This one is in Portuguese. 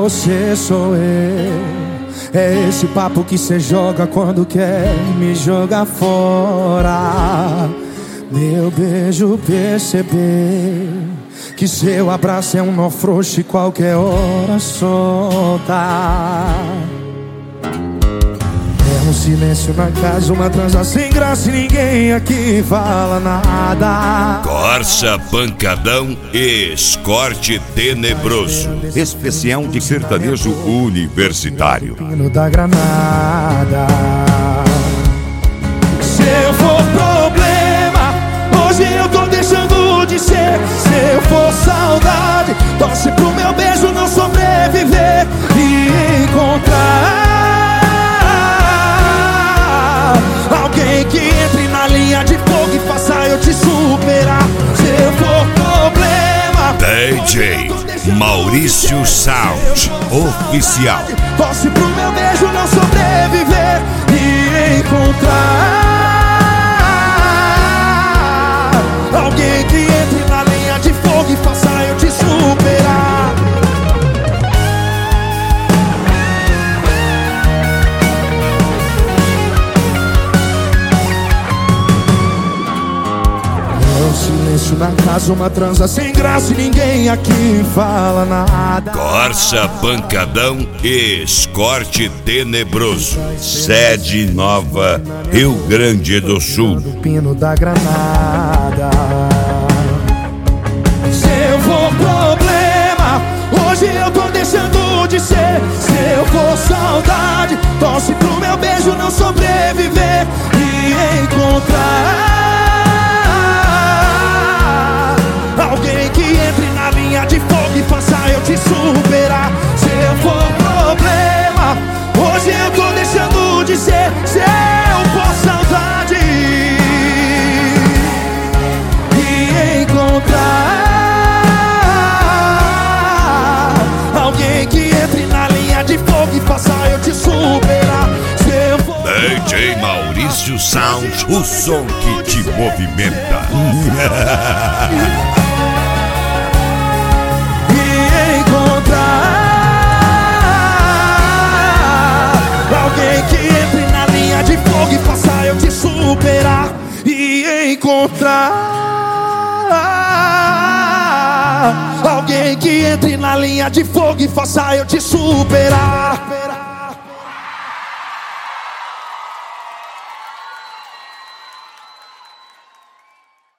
você sou eu. É esse papo que cê joga quando quer me jogar fora. Meu beijo perceber que seu abraço é um nó frouxo e qualquer hora solta. É um silêncio na casa, uma transa sem graça e ninguém aqui fala nada. Corsa, pancadão e escorte tenebroso. Especial de sertanejo universitário. Pino da Granada. Se eu for problema, hoje eu tô deixando de ser. Se eu for saudade, torce pro meu beijo não sobreviver e encontrar alguém que entre na linha de fogo e faça eu te superar. Se eu for problema, DJ Maurício Sound Oficial. torce pro meu beijo não sobreviver e encontrar alguém que entre na linha de fogo e faça eu te superar. Silêncio na casa, uma transa sem graça e ninguém aqui fala nada. Corsa, pancadão e escorte tenebroso. Sede Nova, Rio Grande do Sul. Pino da Granada. Se eu for problema, hoje eu tô deixando de ser. Se eu for saudade, torce pro meu beijo não sobreviver e encontrar alguém que entre na linha de fogo e faça eu te superar. Se eu for problema, hoje eu tô deixando de ser. Se eu for saudade e encontrar alguém que entre na linha de fogo e faça eu te superar. Se eu for DJ Maurício Sound, o som que te movimenta. alguém que entre na linha de fogo e faça eu te superar e encontrar alguém que entre na linha de fogo e faça eu te superar.